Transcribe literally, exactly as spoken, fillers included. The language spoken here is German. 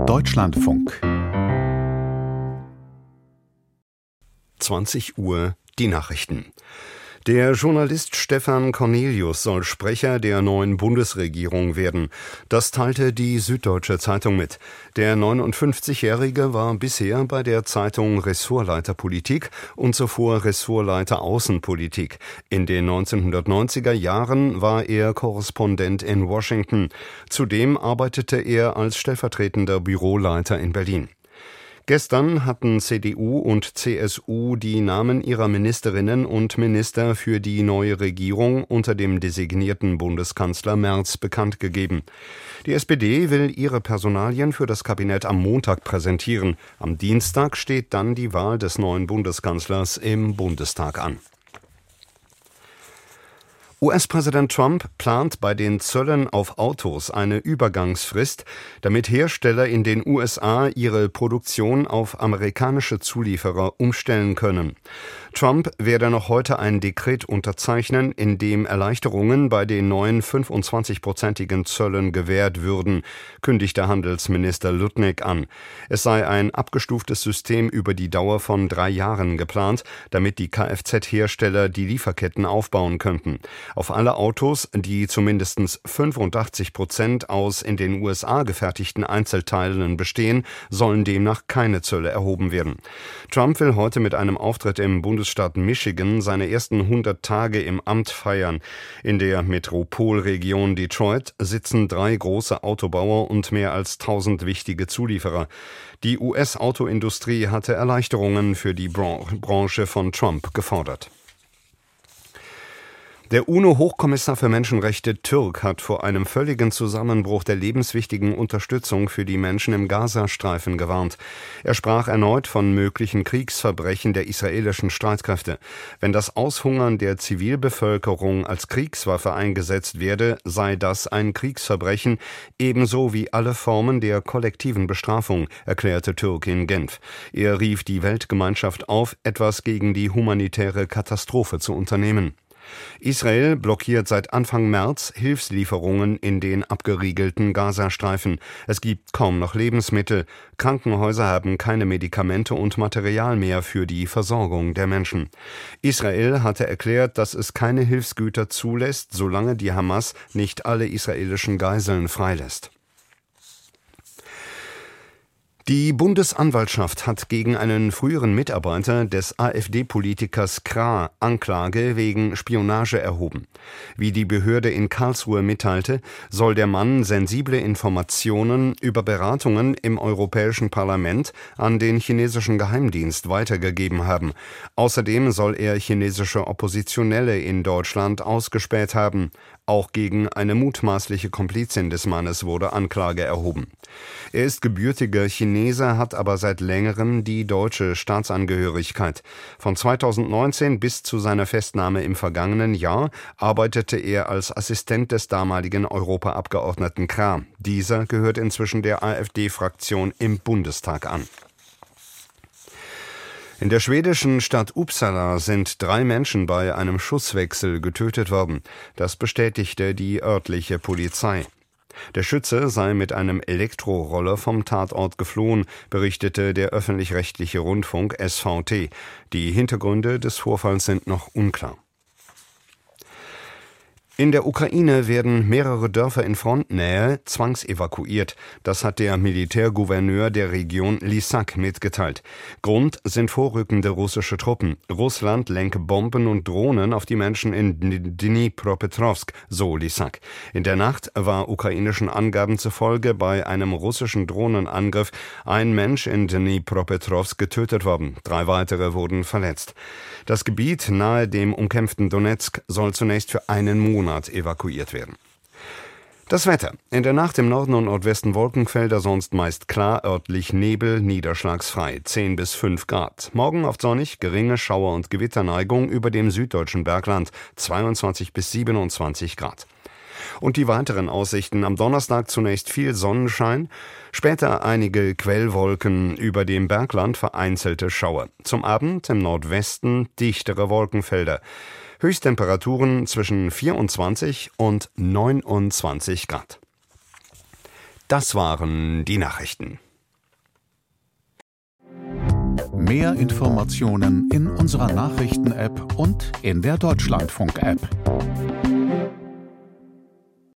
Deutschlandfunk. zwanzig Uhr, die Nachrichten. Der Journalist Stefan Cornelius soll Sprecher der neuen Bundesregierung werden. Das teilte die Süddeutsche Zeitung mit. Der neunundfünfzigjährige war bisher bei der Zeitung Ressortleiter Politik und zuvor Ressortleiter Außenpolitik. In den neunzehnhundertneunziger Jahren war er Korrespondent in Washington. Zudem arbeitete er als stellvertretender Büroleiter in Berlin. Gestern hatten C D U und C S U die Namen ihrer Ministerinnen und Minister für die neue Regierung unter dem designierten Bundeskanzler Merz bekannt gegeben. Die S P D will ihre Personalien für das Kabinett am Montag präsentieren. Am Dienstag steht dann die Wahl des neuen Bundeskanzlers im Bundestag an. U S-Präsident Trump plant bei den Zöllen auf Autos eine Übergangsfrist, damit Hersteller in den U S A ihre Produktion auf amerikanische Zulieferer umstellen können. Trump werde noch heute ein Dekret unterzeichnen, in dem Erleichterungen bei den neuen fünfundzwanzig-prozentigen Zöllen gewährt würden, kündigte Handelsminister Lutnick an. Es sei ein abgestuftes System über die Dauer von drei Jahren geplant, damit die Kfz-Hersteller die Lieferketten aufbauen könnten. Auf alle Autos, die zumindest fünfundachtzig Prozent aus in den U S A gefertigten Einzelteilen bestehen, sollen demnach keine Zölle erhoben werden. Trump will heute mit einem Auftritt im Bundesstaat Michigan seine ersten hundert Tage im Amt feiern. In der Metropolregion Detroit sitzen drei große Autobauer und mehr als tausend wichtige Zulieferer. Die U S-Autoindustrie hatte Erleichterungen für die Branche von Trump gefordert. Der UNO-Hochkommissar für Menschenrechte Türk hat vor einem völligen Zusammenbruch der lebenswichtigen Unterstützung für die Menschen im Gazastreifen gewarnt. Er sprach erneut von möglichen Kriegsverbrechen der israelischen Streitkräfte. Wenn das Aushungern der Zivilbevölkerung als Kriegswaffe eingesetzt werde, sei das ein Kriegsverbrechen, ebenso wie alle Formen der kollektiven Bestrafung, erklärte Türk in Genf. Er rief die Weltgemeinschaft auf, etwas gegen die humanitäre Katastrophe zu unternehmen. Israel blockiert seit Anfang März Hilfslieferungen in den abgeriegelten Gazastreifen. Es gibt kaum noch Lebensmittel. Krankenhäuser haben keine Medikamente und Material mehr für die Versorgung der Menschen. Israel hatte erklärt, dass es keine Hilfsgüter zulässt, solange die Hamas nicht alle israelischen Geiseln freilässt. Die Bundesanwaltschaft hat gegen einen früheren Mitarbeiter des AfD-Politikers Krah Anklage wegen Spionage erhoben. Wie die Behörde in Karlsruhe mitteilte, soll der Mann sensible Informationen über Beratungen im Europäischen Parlament an den chinesischen Geheimdienst weitergegeben haben. Außerdem soll er chinesische Oppositionelle in Deutschland ausgespäht haben. Auch gegen eine mutmaßliche Komplizin des Mannes wurde Anklage erhoben. Er ist gebürtiger Chinese, hat aber seit längerem die deutsche Staatsangehörigkeit. Von zweitausendneunzehn bis zu seiner Festnahme im vergangenen Jahr arbeitete er als Assistent des damaligen Europaabgeordneten Krah. Dieser gehört inzwischen der AfD-Fraktion im Bundestag an. In der schwedischen Stadt Uppsala sind drei Menschen bei einem Schusswechsel getötet worden. Das bestätigte die örtliche Polizei. Der Schütze sei mit einem Elektroroller vom Tatort geflohen, berichtete der öffentlich-rechtliche Rundfunk S V T. Die Hintergründe des Vorfalls sind noch unklar. In der Ukraine werden mehrere Dörfer in Frontnähe zwangsevakuiert. Das hat der Militärgouverneur der Region Lysak mitgeteilt. Grund sind vorrückende russische Truppen. Russland lenke Bomben und Drohnen auf die Menschen in Dnipropetrovsk, so Lysak. In der Nacht war ukrainischen Angaben zufolge bei einem russischen Drohnenangriff ein Mensch in Dnipropetrovsk getötet worden. Drei weitere wurden verletzt. Das Gebiet nahe dem umkämpften Donezk soll zunächst für einen Monat evakuiert werden. Das Wetter. In der Nacht im Norden und Nordwesten Wolkenfelder, sonst meist klar, örtlich Nebel, niederschlagsfrei, zehn bis fünf Grad. Morgen oft sonnig, geringe Schauer- und Gewitterneigung über dem süddeutschen Bergland, zweiundzwanzig bis siebenundzwanzig Grad. Und die weiteren Aussichten: am Donnerstag zunächst viel Sonnenschein, später einige Quellwolken über dem Bergland, vereinzelte Schauer. Zum Abend im Nordwesten dichtere Wolkenfelder. Höchsttemperaturen zwischen vierundzwanzig und neunundzwanzig Grad. Das waren die Nachrichten. Mehr Informationen in unserer Nachrichten-App und in der Deutschlandfunk-App.